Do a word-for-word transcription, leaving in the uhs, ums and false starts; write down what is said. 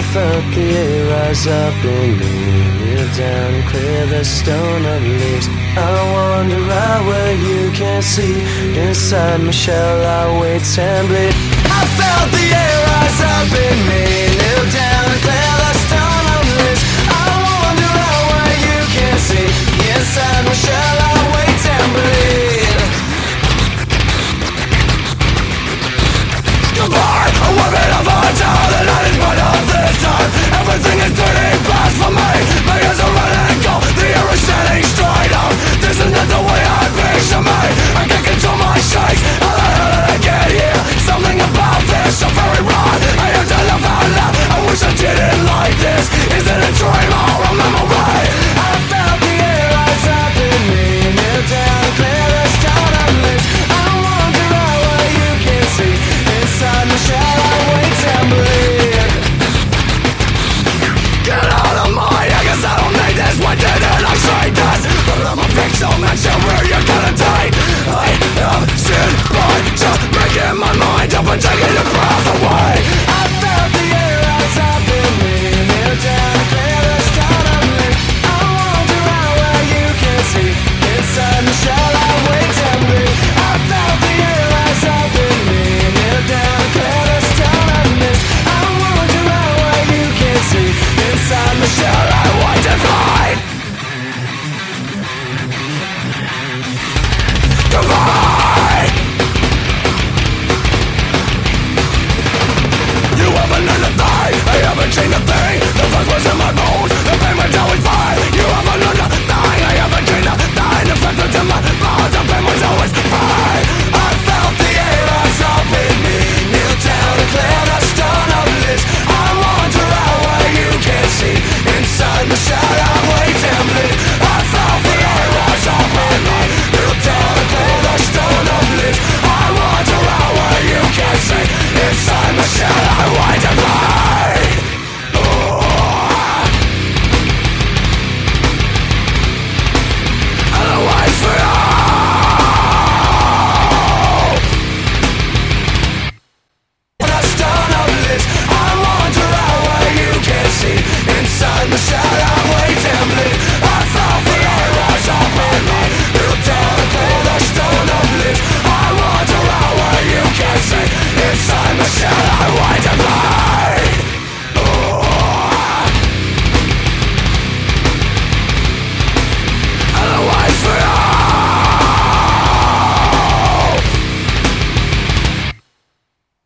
felt the air rise up in me. Kneel down and clear the stone of leaves. I wander out where you can't see. Inside my shell I wait and bleed. I felt the air rise up in me.